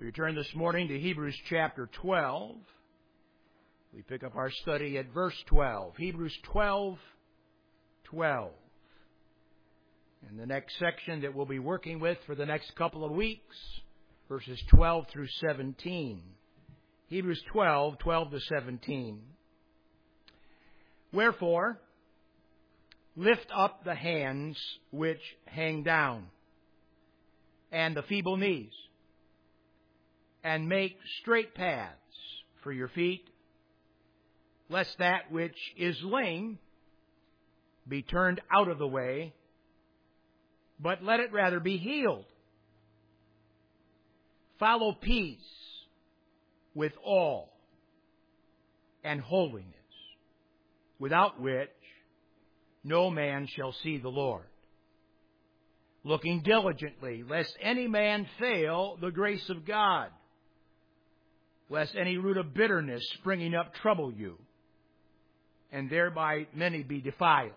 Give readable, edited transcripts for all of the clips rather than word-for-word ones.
We return this morning to Hebrews chapter 12. We pick up our study at verse 12. Hebrews 12:12. And the next section that we'll be working with for the next couple of weeks, verses 12 through 17. Hebrews 12:12 to 17. Wherefore, lift up the hands which hang down, and the feeble knees, and make straight paths for your feet, lest that which is lame be turned out of the way, but let it rather be healed. Follow peace with all, and holiness, without which no man shall see the Lord. Looking diligently, lest any man fail the grace of God, lest any root of bitterness springing up trouble you, and thereby many be defiled.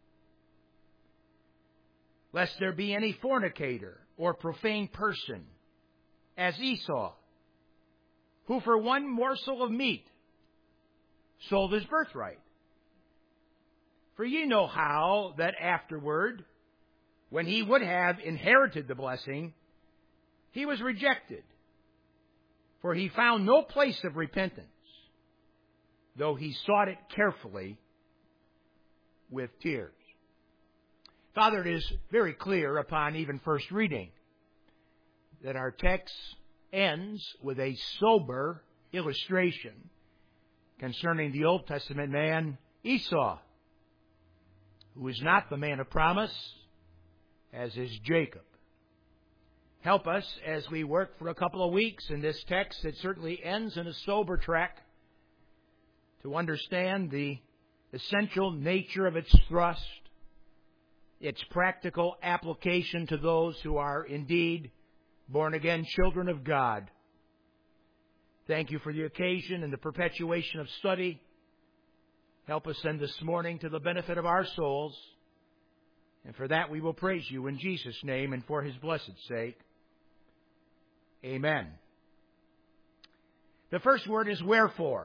Lest there be any fornicator or profane person, as Esau, who for one morsel of meat sold his birthright. For ye know how that afterward, when he would have inherited the blessing, he was rejected, for he found no place of repentance, though he sought it carefully with tears. Father, it is very clear upon even first reading that our text ends with a sober illustration concerning the Old Testament man Esau, who is not the man of promise, as is Jacob. Help us as we work for a couple of weeks in this text that certainly ends in a sober track to understand the essential nature of its thrust, its practical application to those who are indeed born-again children of God. Thank you for the occasion and the perpetuation of study. Help us then this morning to the benefit of our souls. And for that we will praise you in Jesus' name and for His blessed sake. Amen. The first word is wherefore.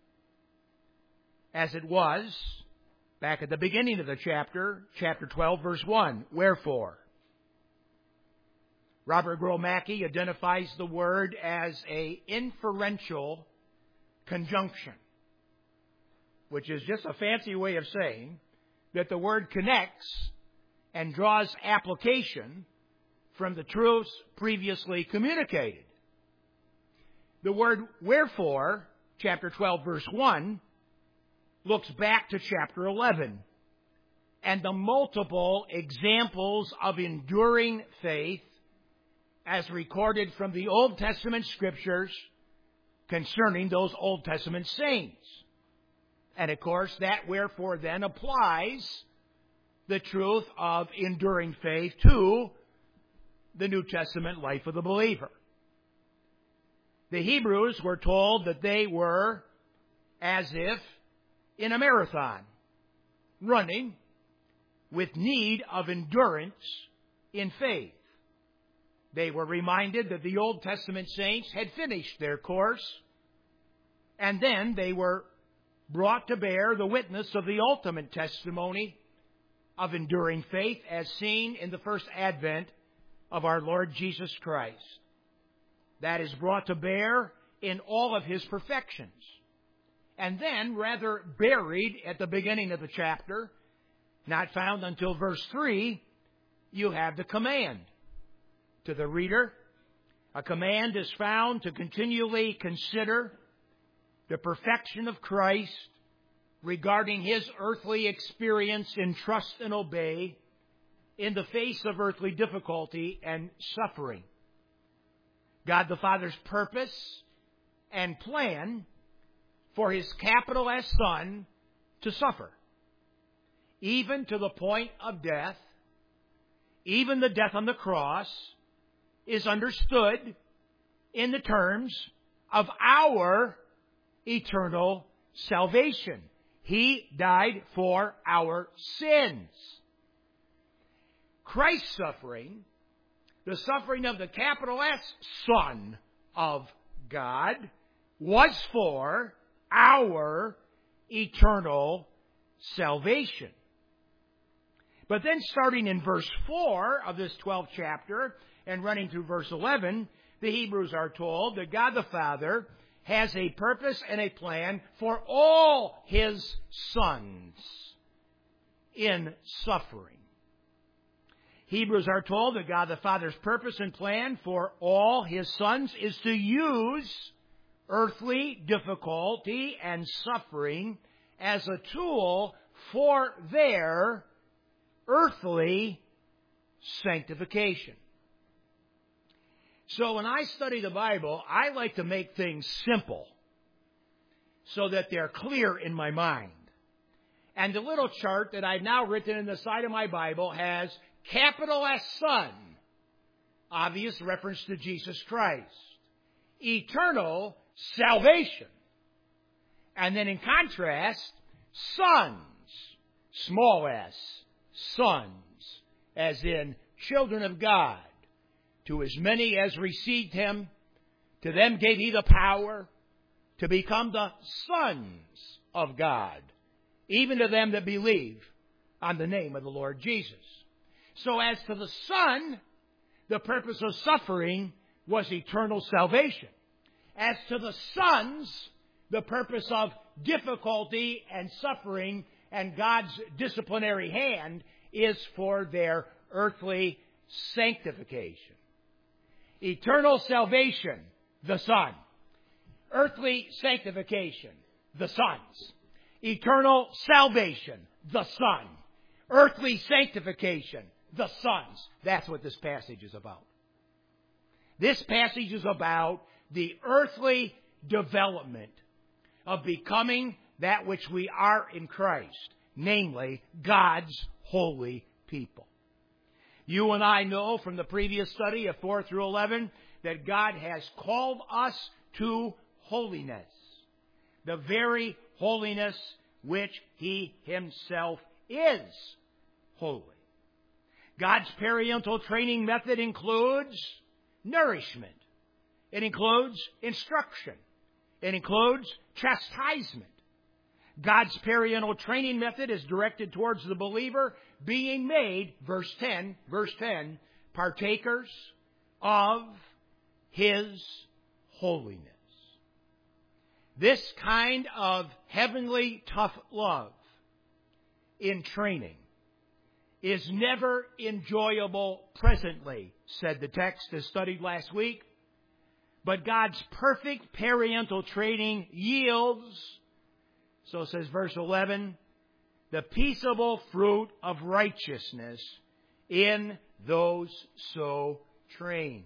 As it was back at the beginning of the chapter 12, verse 1. Wherefore. Robert Gromacki identifies the word as an inferential conjunction, which is just a fancy way of saying that the word connects and draws application from the truths previously communicated. The word wherefore, chapter 12, verse 1, looks back to chapter 11 and the multiple examples of enduring faith as recorded from the Old Testament Scriptures concerning those Old Testament saints. And of course, that wherefore then applies the truth of enduring faith to the New Testament life of the believer. The Hebrews were told that they were as if in a marathon, running with need of endurance in faith. They were reminded that the Old Testament saints had finished their course, and then they were brought to bear the witness of the ultimate testimony of enduring faith as seen in the first advent of our Lord Jesus Christ. That is brought to bear in all of His perfections. And then, rather buried at the beginning of the chapter, not found until verse 3, you have the command to the reader. A command is found to continually consider the perfection of Christ regarding His earthly experience in trust and obey in the face of earthly difficulty and suffering. God the Father's purpose and plan for His capital S Son to suffer, even to the point of death, even the death on the cross, is understood in the terms of our eternal salvation. He died for our sins. Christ's suffering, the suffering of the capital S Son of God was for our eternal salvation. But then starting in verse 4 of this 12th chapter and running through verse 11, the Hebrews are told that God the Father has a purpose and a plan for all His sons in suffering. Hebrews are told that God the Father's purpose and plan for all His sons is to use earthly difficulty and suffering as a tool for their earthly sanctification. So when I study the Bible, I like to make things simple so that they're clear in my mind. And the little chart that I've now written in the side of my Bible has capital S Son, obvious reference to Jesus Christ. Eternal salvation. And then in contrast, sons, small s, sons, as in children of God. To as many as received Him, to them gave He the power to become the sons of God, even to them that believe on the name of the Lord Jesus. So as to the Son, the purpose of suffering was eternal salvation. As to the sons, the purpose of difficulty and suffering and God's disciplinary hand is for their earthly sanctification. Eternal salvation, the Son. Earthly sanctification, the sons. Eternal salvation, the Son. Earthly sanctification, the sons. That's what this passage is about. This passage is about the earthly development of becoming that which we are in Christ, namely God's holy people. You and I know from the previous study of 4 through 11 that God has called us to holiness, the very holiness which He Himself is holy. God's parental training method includes nourishment. It includes instruction. It includes chastisement. God's parental training method is directed towards the believer being made, verse 10, partakers of His holiness. This kind of heavenly tough love in training is never enjoyable presently, said the text as studied last week. But God's perfect parental training yields, so says verse 11, the peaceable fruit of righteousness in those so trained.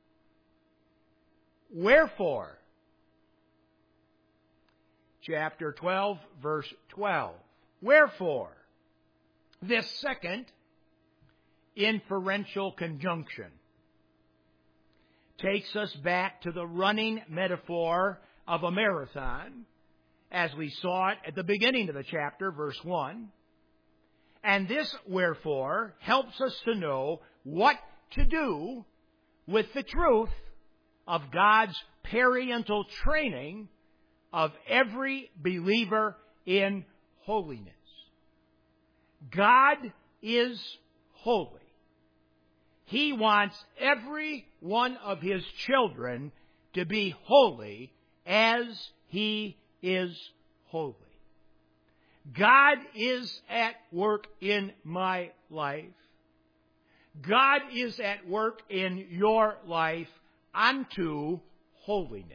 Wherefore, chapter 12, verse 12. Wherefore, this second inferential conjunction takes us back to the running metaphor of a marathon, as we saw it at the beginning of the chapter, verse 1. And this, wherefore, helps us to know what to do with the truth of God's parental training of every believer in holiness. God is holy. He wants every one of His children to be holy as He is holy. God is at work in my life. God is at work in your life unto holiness.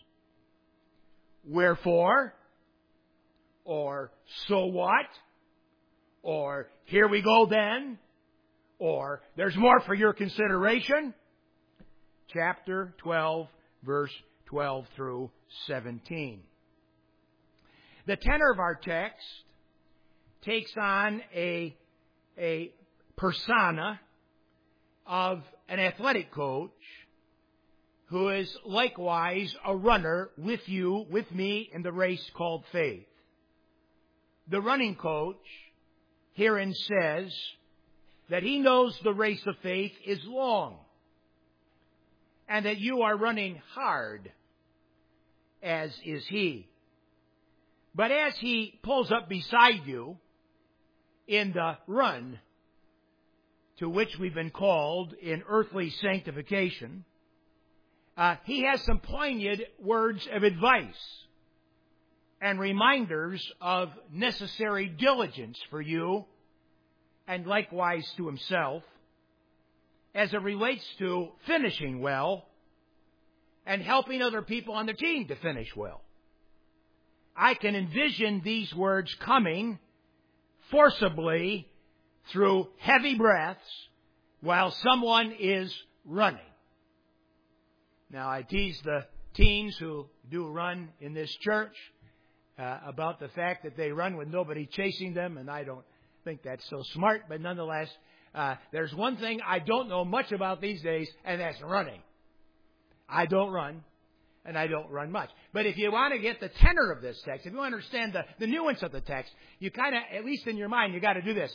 Wherefore, or so what, or here we go then, or there's more for your consideration. Chapter 12, verse 12 through 17. The tenor of our text takes on a persona of an athletic coach who is likewise a runner with you, with me, in the race called faith. The running coach herein says that he knows the race of faith is long. and that you are running hard, as is he. But as he pulls up beside you in the run to which we've been called in earthly sanctification, he has some poignant words of advice and reminders of necessary diligence for you, and likewise to himself, as it relates to finishing well and helping other people on the team to finish well. I can envision these words coming forcibly through heavy breaths while someone is running. Now, I tease the teens who do run in this church about the fact that they run with nobody chasing them, and I don't think that's so smart, but nonetheless, there's one thing I don't know much about these days, and that's running. I don't run, and I don't run much. But if you want to get the tenor of this text, if you want to understand the nuance of the text, you kind of, at least in your mind, you got to do this.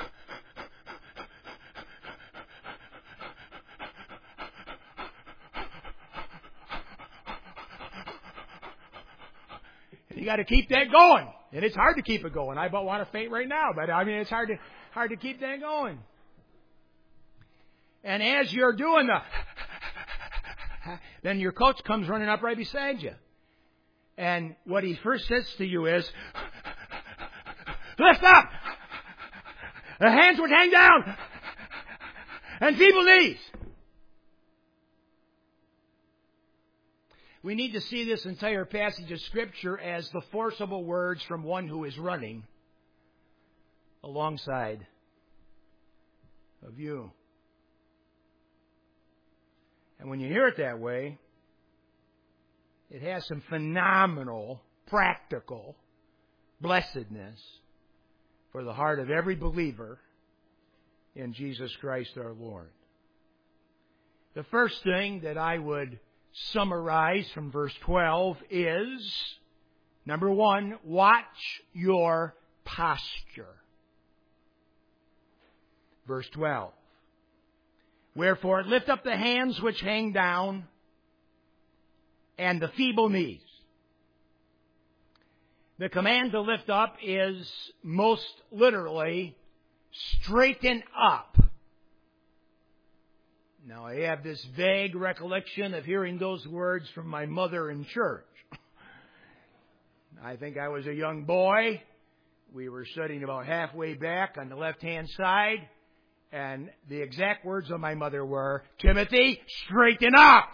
You got to keep that going. And it's hard to keep it going. I about want to faint right now, but I mean, it's hard to keep that going. And as you're doing then your coach comes running up right beside you. And what he first says to you is, lift up! The hands would hang down! And feeble knees! We need to see this entire passage of Scripture as the forcible words from one who is running alongside of you. And when you hear it that way, it has some phenomenal, practical blessedness for the heart of every believer in Jesus Christ our Lord. The first thing that I would summarize from verse 12 is, number one, watch your posture. Verse 12. Wherefore, lift up the hands which hang down and the feeble knees. The command to lift up is most literally straighten up. Now, I have this vague recollection of hearing those words from my mother in church. I think I was a young boy. We were sitting about halfway back on the left-hand side, and the exact words of my mother were, Timothy, straighten up!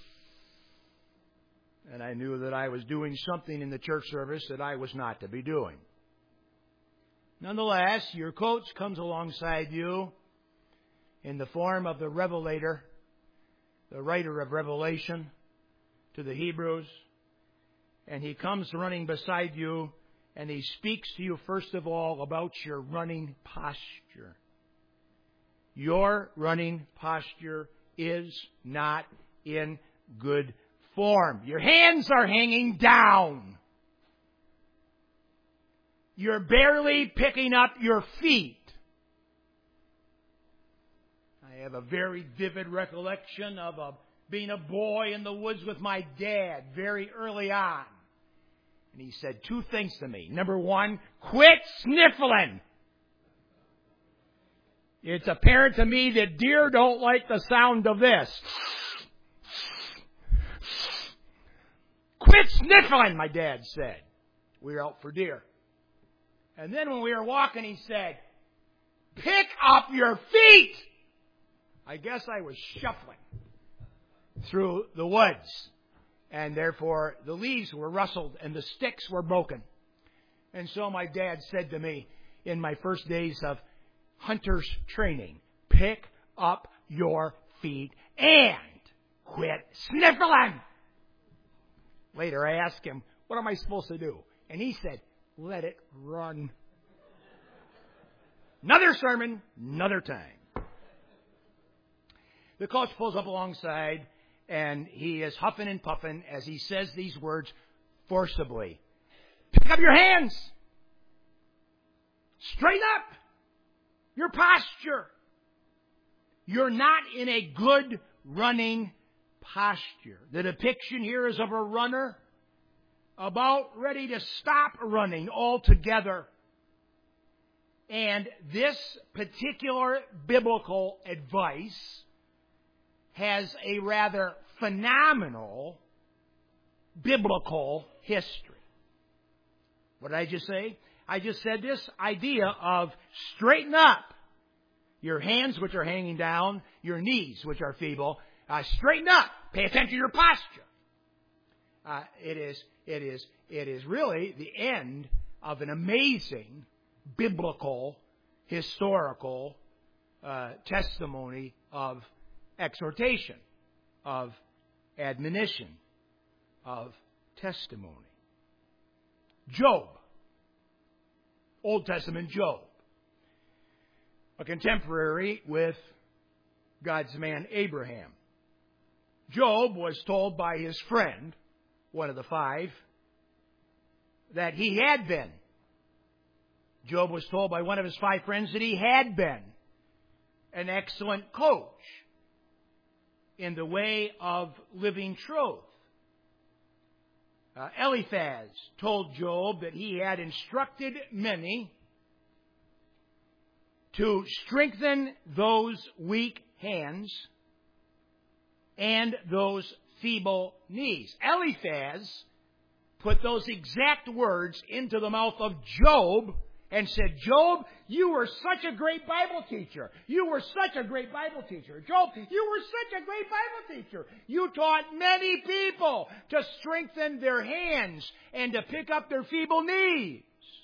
And I knew that I was doing something in the church service that I was not to be doing. Nonetheless, your coach comes alongside you in the form of the revelator, the writer of Revelation to the Hebrews, and he comes running beside you, and he speaks to you first of all about your running posture. Your running posture is not in good form. Your hands are hanging down. You're barely picking up your feet. I have a very vivid recollection of being a boy in the woods with my dad very early on. And he said two things to me. Number one, quit sniffling. It's apparent to me that deer don't like the sound of this. Quit sniffling, my dad said. We were out for deer. And then when we were walking, he said, pick up your feet. I guess I was shuffling through the woods, and therefore the leaves were rustled and the sticks were broken. And so my dad said to me in my first days of hunter's training, pick up your feet and quit sniffling. Later I asked him, what am I supposed to do? And he said, let it run. Another sermon, another time. The coach pulls up alongside, and he is huffing and puffing as he says these words forcibly. Pick up your hands. Straighten up your posture. You're not in a good running posture. The depiction here is of a runner about ready to stop running altogether. And this particular biblical advice has a rather phenomenal biblical history. What did I just say? I just said this idea of straighten up your hands, which are hanging down, your knees, which are feeble. Straighten up. Pay attention to your posture. It is really the end of an amazing biblical, historical testimony of exhortation, of admonition, of testimony. Job. Old Testament Job. A contemporary with God's man Abraham. Job was told by his friend, one of the five, that he had been. Job was told by one of his five friends that he had been an excellent coach in the way of living truth. Eliphaz told Job that he had instructed many to strengthen those weak hands and those feeble knees. Eliphaz put those exact words into the mouth of Job and said, Job, you were such a great Bible teacher. You were such a great Bible teacher. Job, you were such a great Bible teacher. You taught many people to strengthen their hands and to pick up their feeble knees.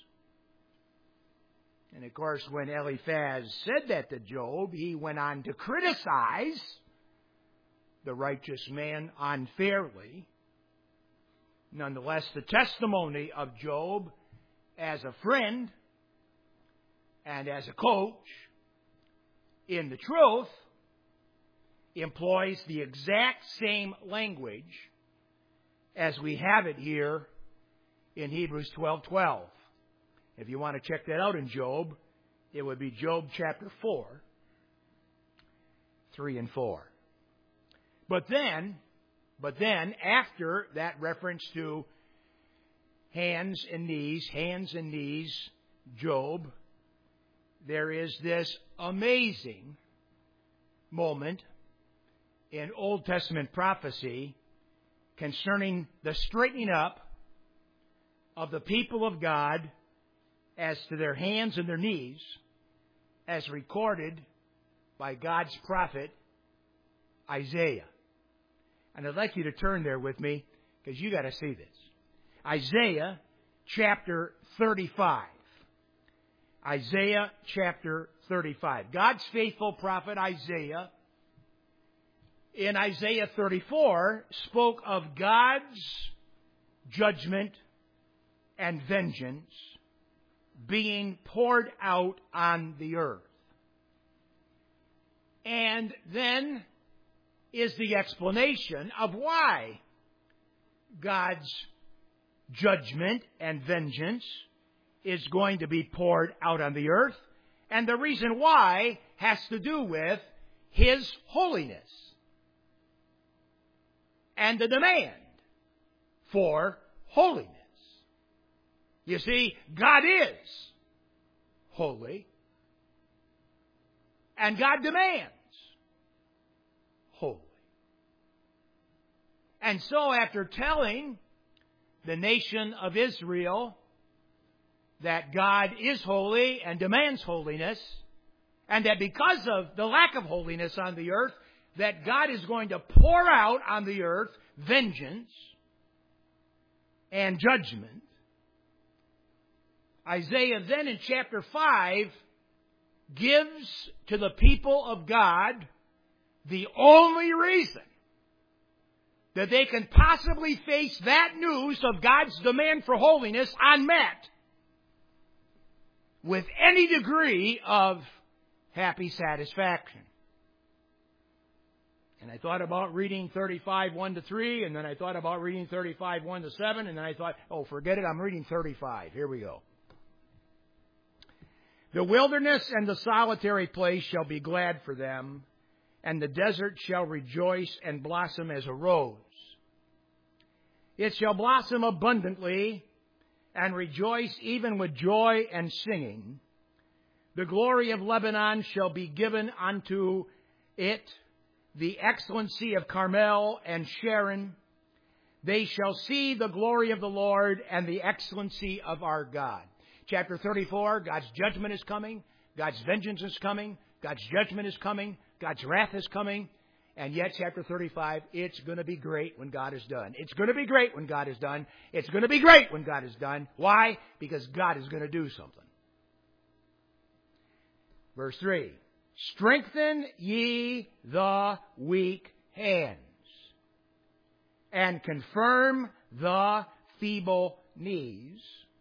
And of course, when Eliphaz said that to Job, he went on to criticize the righteous man unfairly. Nonetheless, the testimony of Job as a friend and as a coach in the truth employs the exact same language as we have it here in Hebrews 12:12. If you want to check that out in Job, it would be Job chapter 4, 3 and 4. But then, after that reference to hands and knees, Job, there is this amazing moment in Old Testament prophecy concerning the straightening up of the people of God as to their hands and their knees, as recorded by God's prophet Isaiah. And I'd like you to turn there with me, because you got to see this. Isaiah chapter 35. Isaiah chapter 35. God's faithful prophet Isaiah, in Isaiah 34, spoke of God's judgment and vengeance being poured out on the earth. And then is the explanation of why God's judgment and vengeance is going to be poured out on the earth. And the reason why has to do with His holiness and the demand for holiness. You see, God is holy, and God demands holy. And so after telling the nation of Israel that God is holy and demands holiness, and that because of the lack of holiness on the earth, that God is going to pour out on the earth vengeance and judgment, Isaiah then in chapter 5 gives to the people of God the only reason that they can possibly face that news of God's demand for holiness unmet with any degree of happy satisfaction. And I thought about reading 35, 1-3, and then I thought about reading 35, 1-7, and then I thought, oh, forget it, I'm reading 35. Here we go. The wilderness and the solitary place shall be glad for them, and the desert shall rejoice and blossom as a rose. It shall blossom abundantly and rejoice even with joy and singing. The glory of Lebanon shall be given unto it, the excellency of Carmel and Sharon. They shall see the glory of the Lord and the excellency of our God. Chapter 34, God's judgment is coming. God's vengeance is coming. God's judgment is coming. God's wrath is coming. And yet, chapter 35, it's going to be great when God is done. It's going to be great when God is done. It's going to be great when God is done. Why? Because God is going to do something. Verse 3, strengthen ye the weak hands, and confirm the feeble knees.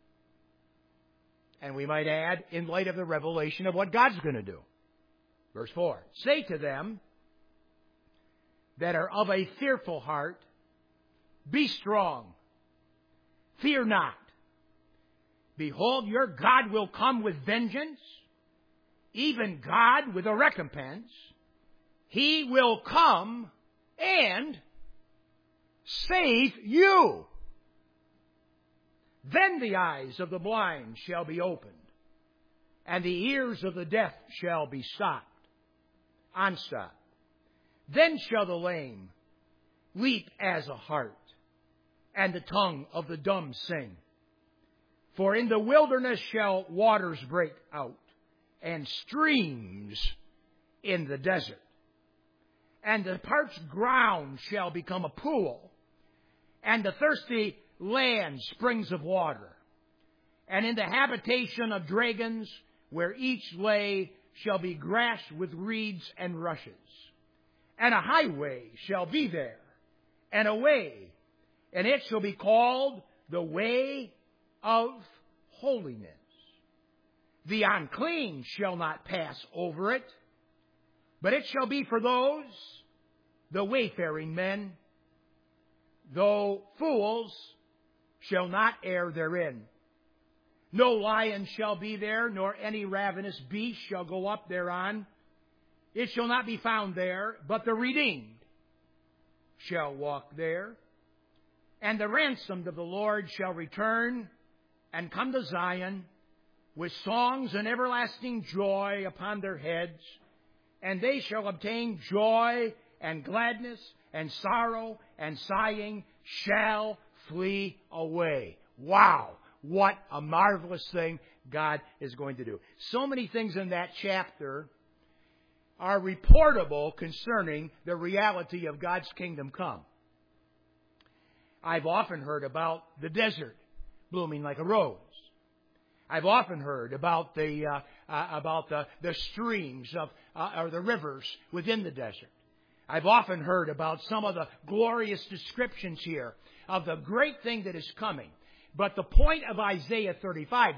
And we might add, in light of the revelation of what God's going to do. Verse 4, say to them that are of a fearful heart, be strong, fear not. Behold, your God will come with vengeance, even God with a recompense. He will come and save you. Then the eyes of the blind shall be opened, and the ears of the deaf shall be unstopped. Then shall the lame leap as a hart, and the tongue of the dumb sing. For in the wilderness shall waters break out, and streams in the desert. And the parched ground shall become a pool, and the thirsty land springs of water. And in the habitation of dragons, where each lay, shall be grass with reeds and rushes. And a highway shall be there, and a way, and it shall be called the way of holiness. The unclean shall not pass over it, but it shall be for those, the wayfaring men, though fools shall not err therein. No lion shall be there, nor any ravenous beast shall go up thereon. It shall not be found there, but the redeemed shall walk there. And the ransomed of the Lord shall return and come to Zion with songs and everlasting joy upon their heads. And they shall obtain joy and gladness, and sorrow and sighing shall flee away. Wow! What a marvelous thing God is going to do. So many things in that chapter are reportable concerning the reality of God's kingdom come. I've often heard about the desert blooming like a rose. I've often heard about the streams or the rivers within the desert. I've often heard about some of the glorious descriptions here of the great thing that is coming. But the point of Isaiah 35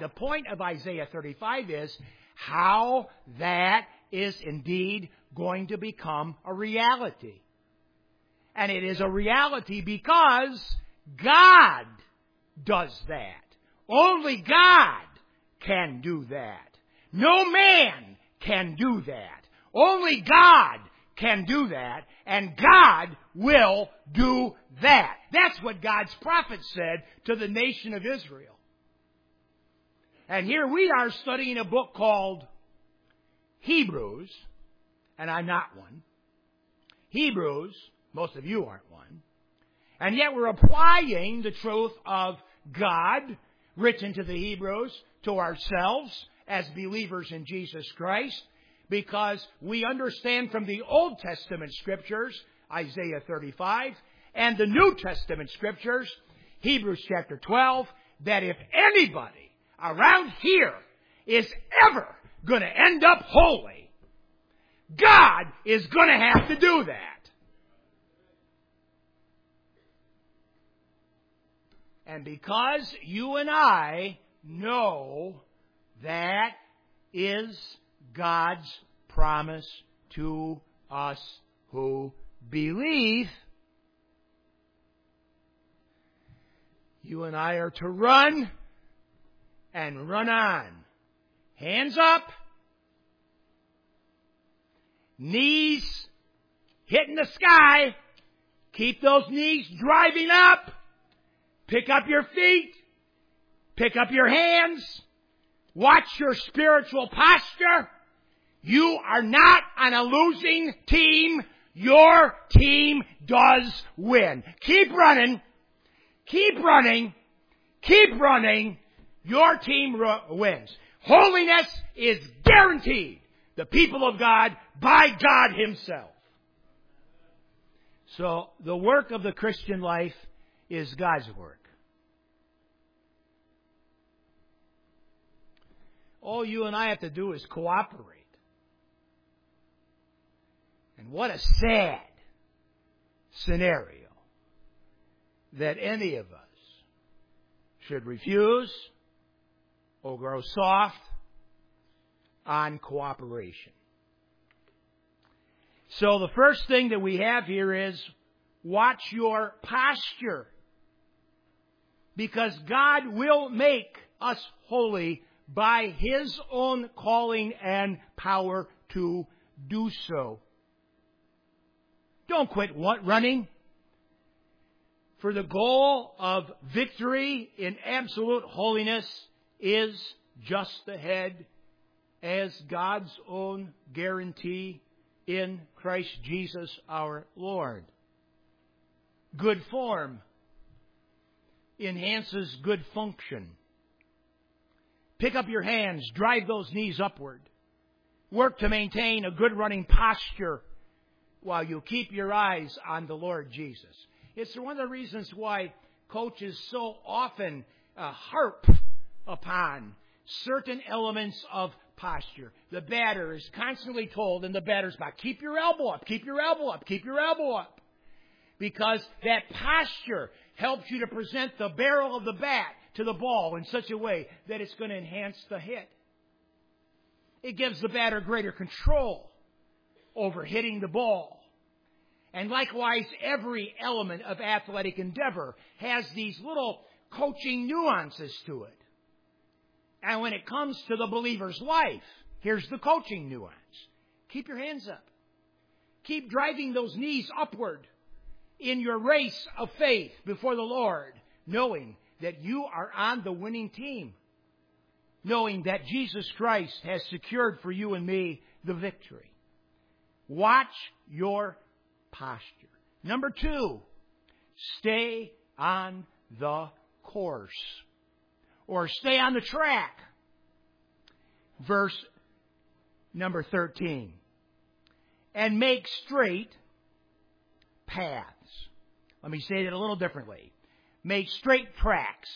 is how that is indeed going to become a reality. And it is a reality because God does that. Only God can do that. No man can do that. Only God can do that, and God will do that. That's what God's prophet said to the nation of Israel. And here we are studying a book called Hebrews, and I'm not one. Hebrews, most of you aren't one. And yet we're applying the truth of God, written to the Hebrews, to ourselves as believers in Jesus Christ, because we understand from the Old Testament Scriptures, Isaiah 35, and the New Testament Scriptures, Hebrews chapter 12, that if anybody around here is ever going to end up holy, God is going to have to do that. And because you and I know that is God's promise to us who believe, you and I are to run and run on. Hands up, knees hitting the sky. Keep those knees driving up. Pick up your feet. Pick up your hands. Watch your spiritual posture. You are not on a losing team. Your team does win. Keep running. Keep running. Keep running. Your team wins. Holiness is guaranteed. The people of God by God Himself. So the work of the Christian life is God's work. All you and I have to do is cooperate. And what a sad scenario that any of us should refuse or grow soft on cooperation. So the first thing that we have here is watch your posture. Because God will make us holy by His own calling and power to do so. Don't quit running. For the goal of victory in absolute holiness is just ahead as God's own guarantee in Christ Jesus our Lord. Good form enhances good function. Pick up your hands, drive those knees upward. Work to maintain a good running posture while you keep your eyes on the Lord Jesus. It's one of the reasons why coaches so often harp upon certain elements of posture. The batter is constantly told in the batter's box, keep your elbow up, keep your elbow up, keep your elbow up. Because that posture helps you to present the barrel of the bat to the ball in such a way that it's going to enhance the hit. It gives the batter greater control over hitting the ball. And likewise, every element of athletic endeavor has these little coaching nuances to it. And when it comes to the believer's life, here's the coaching nuance. Keep your hands up. Keep driving those knees upward in your race of faith before the Lord, knowing that you are on the winning team. Knowing that Jesus Christ has secured for you and me the victory. Watch your posture. Number 2, stay on the course. Or stay on the track. Verse number 13. And make straight paths. Let me say that a little differently. Make straight tracks.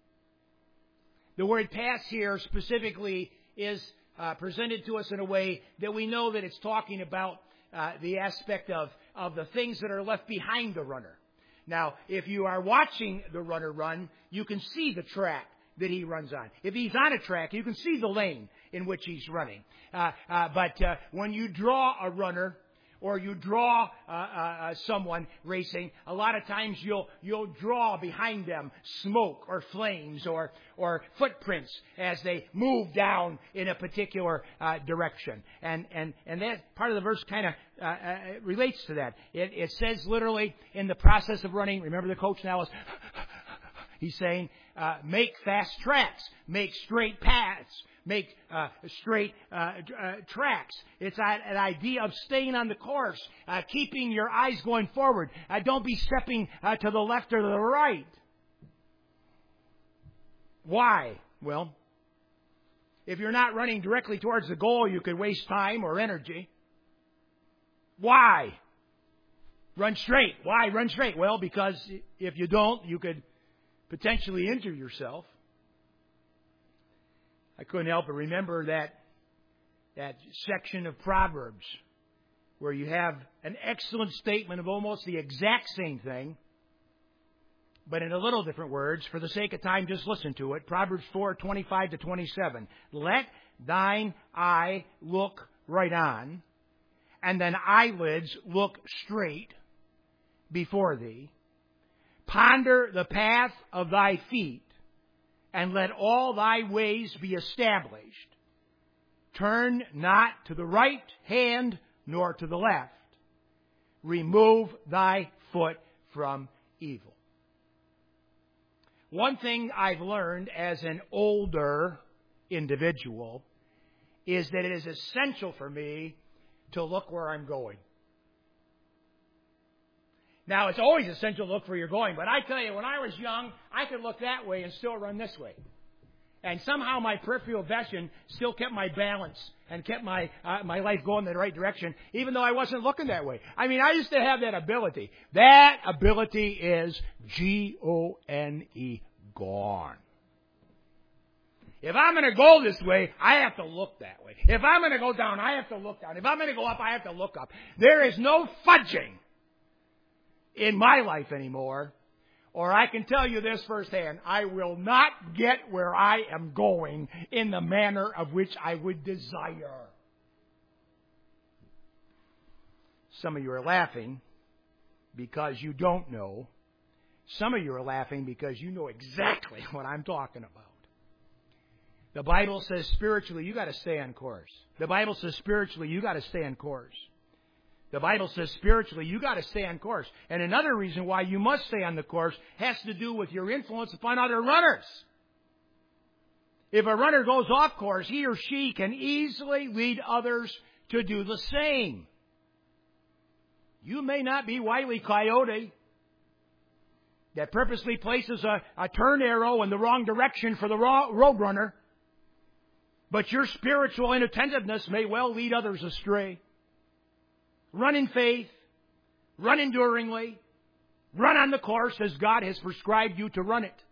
The word paths here specifically is presented to us in a way that we know that it's talking about the aspect of the things that are left behind the runner. Now, if you are watching the runner run, you can see the track that he runs on. If he's on a track, you can see the lane in which he's running. But when you draw a runner or you draw someone racing, a lot of times you'll draw behind them smoke or flames or footprints as they move down in a particular direction. And that part of the verse kind of relates to that. It says literally in the process of running, remember the coach now is he's saying, make fast tracks, make straight paths, make straight tracks. It's an idea of staying on the course, keeping your eyes going forward. Don't be stepping to the left or the right. Why? Well, if you're not running directly towards the goal, you could waste time or energy. Why? Run straight. Why run straight? Well, because if you don't, you could potentially injure yourself. I couldn't help but remember that section of Proverbs where you have an excellent statement of almost the exact same thing, but in a little different words. For the sake of time, just listen to it. Proverbs 4:25-27. Let thine eye look right on, and thine eyelids look straight before thee. Ponder the path of thy feet, and let all thy ways be established. Turn not to the right hand, nor to the left. remove thy foot from evil. One thing I've learned as an older individual is that it is essential for me to look where I'm going. Now, it's always essential to look where you're going, but I tell you, when I was young, I could look that way and still run this way. And somehow my peripheral vision still kept my balance and kept my life going in the right direction, even though I wasn't looking that way. I mean, I used to have that ability. That ability is G-O-N-E, gone. If I'm going to go this way, I have to look that way. If I'm going to go down, I have to look down. If I'm going to go up, I have to look up. There is no fudging in my life anymore. Or I can tell you this firsthand, I will not get where I am going in the manner of which I would desire. Some of you are laughing because you don't know. Some of you are laughing because you know exactly what I'm talking about. The Bible says spiritually, you got to stay on course. The Bible says spiritually, you got to stay on course. The Bible says spiritually, you got to stay on course. And another reason why you must stay on the course has to do with your influence upon other runners. If a runner goes off course, he or she can easily lead others to do the same. You may not be Wile E. Coyote that purposely places a turn arrow in the wrong direction for the road runner, but your spiritual inattentiveness may well lead others astray. Run in faith, run enduringly, run on the course as God has prescribed you to run it.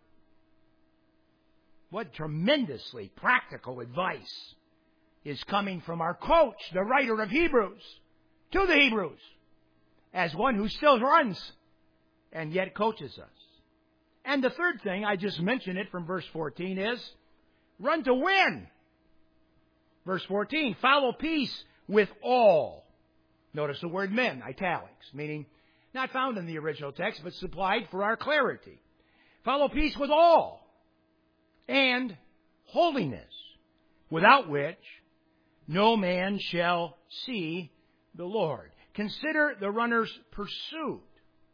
What tremendously practical advice is coming from our coach, the writer of Hebrews, to the Hebrews, as one who still runs and yet coaches us. And the third thing, I just mentioned it from verse 14, is run to win. Verse 14, follow peace with all. Notice the word men, italics, meaning not found in the original text, but supplied for our clarity. Follow peace with all, and holiness, without which no man shall see the Lord. Consider the runner's pursuit.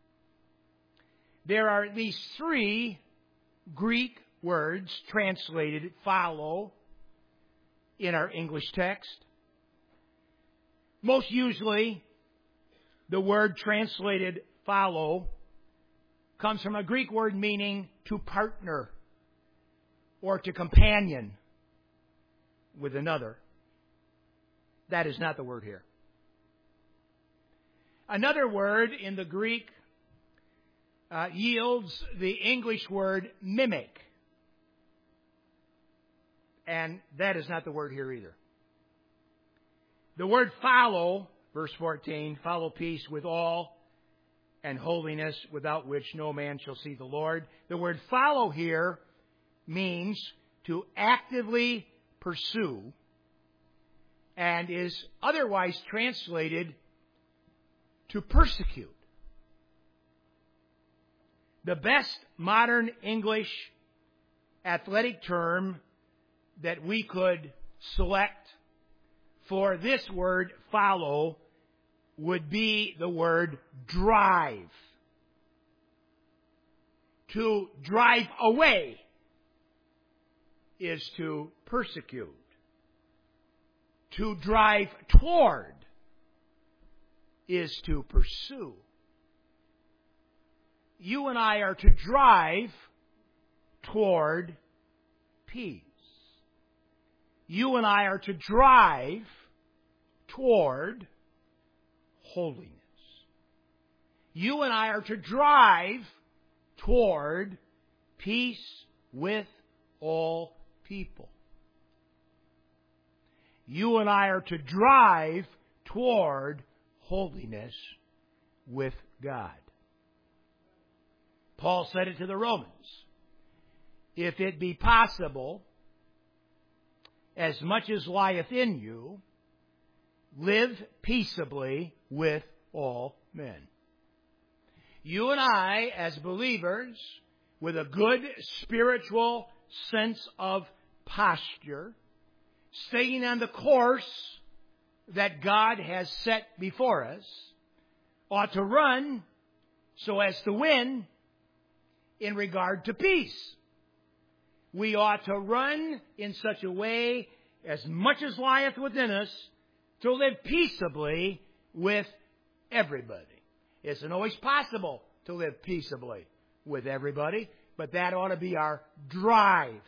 There are these three Greek words translated follow in our English text. Most usually, the word translated follow comes from a Greek word meaning to partner or to companion with another. That is not the word here. Another word in the Greek yields the English word mimic. And that is not the word here either. The word follow, verse 14, follow peace with all and holiness, without which no man shall see the Lord. The word follow here means to actively pursue and is otherwise translated to persecute. The best modern English athletic term that we could select for this word follow would be the word drive. To drive away is to persecute. To drive toward is to pursue. You and I are to drive toward peace. You and I are to drive toward holiness. You and I are to drive toward peace with all people. You and I are to drive toward holiness with God. Paul said it to the Romans. If it be possible, as much as lieth in you, live peaceably with all men. You and I, as believers, with a good spiritual sense of posture, staying on the course that God has set before us, ought to run so as to win in regard to peace. We ought to run in such a way, as much as lieth within us, to live peaceably with everybody. It isn't always possible to live peaceably with everybody, but that ought to be our drive.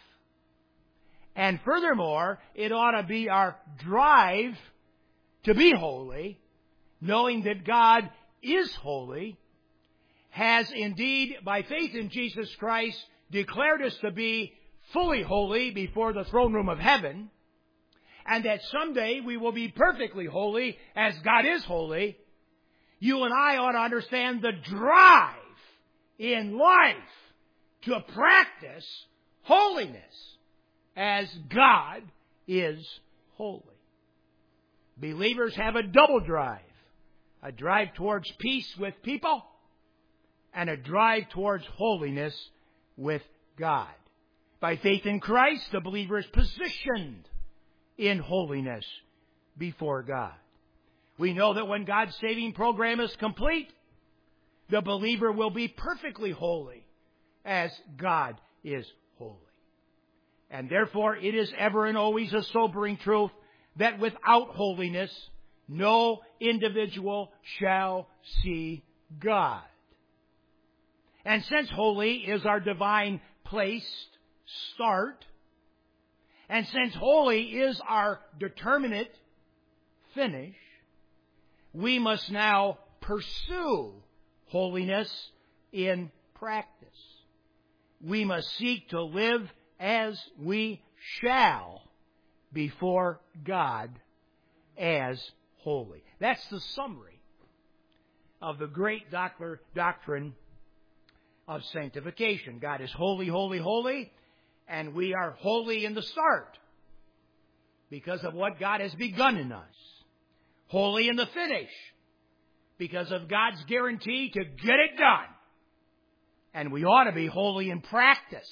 And furthermore, it ought to be our drive to be holy, knowing that God is holy, has indeed, by faith in Jesus Christ, declared us to be fully holy before the throne room of heaven, and that someday we will be perfectly holy as God is holy. You and I ought to understand the drive in life to practice holiness as God is holy. Believers have a double drive. A drive towards peace with people and a drive towards holiness with God. By faith in Christ, the believer is positioned in holiness before God. We know that when God's saving program is complete, the believer will be perfectly holy as God is holy. And therefore, it is ever and always a sobering truth that without holiness, no individual shall see God. And since holy is our divine placed start, and since holy is our determinate finish, we must now pursue holiness in practice. We must seek to live as we shall before God as holy. That's the summary of the great doctrine of sanctification. God is holy, holy, holy, and we are holy in the start because of what God has begun in us. Holy in the finish because of God's guarantee to get it done. And we ought to be holy in practice,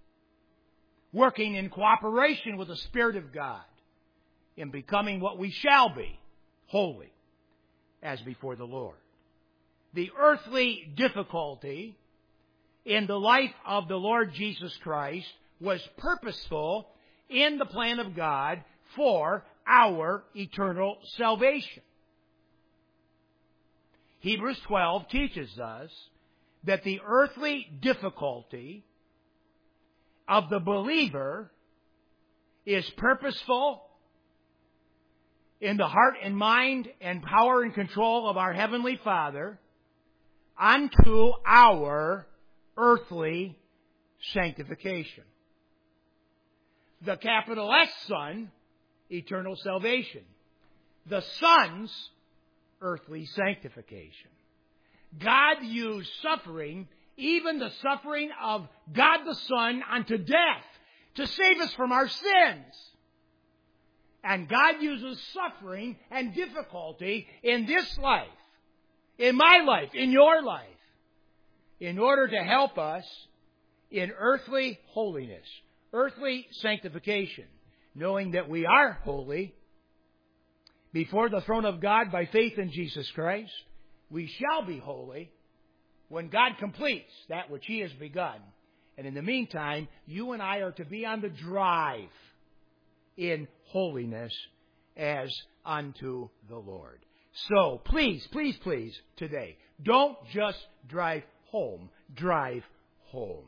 working in cooperation with the Spirit of God in becoming what we shall be, holy, as before the Lord. The earthly difficulty in the life of the Lord Jesus Christ was purposeful in the plan of God for our eternal salvation. Hebrews 12 teaches us that the earthly difficulty of the believer is purposeful in the heart and mind and power and control of our Heavenly Father unto our earthly sanctification. The capital S Son, eternal salvation. The Son's earthly sanctification. God used suffering, even the suffering of God the Son unto death, to save us from our sins. And God uses suffering and difficulty in this life, in my life, in your life, in order to help us in earthly holiness, earthly sanctification, knowing that we are holy before the throne of God by faith in Jesus Christ. We shall be holy when God completes that which He has begun. And in the meantime, you and I are to be on the drive in holiness as unto the Lord. So, please, please, please, today, don't just drive home. Drive home.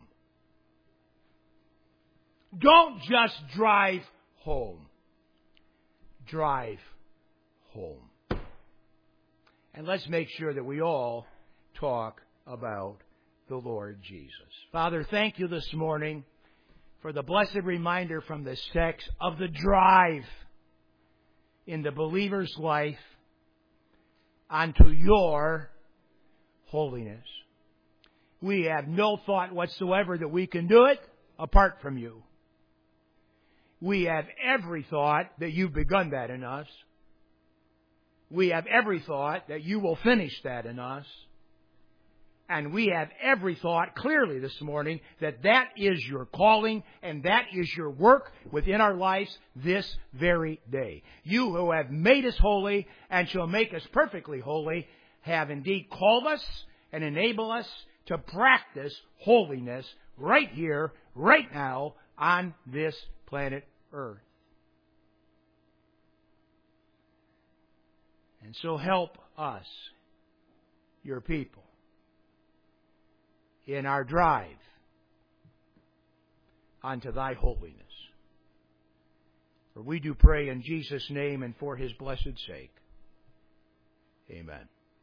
Don't just drive home. Drive home. And let's make sure that we all talk about the Lord Jesus. Father, thank you this morning for the blessed reminder from this text of the drive in the believer's life unto your holiness. We have no thought whatsoever that we can do it apart from you. We have every thought that you've begun that in us. We have every thought that you will finish that in us. And we have every thought clearly this morning that that is your calling and that is your work within our lives this very day. You who have made us holy and shall make us perfectly holy, have indeed called us and enabled us to practice holiness right here, right now, on this planet Earth. And so help us, your people, in our drive unto thy holiness. For we do pray in Jesus' name and for his blessed sake. Amen.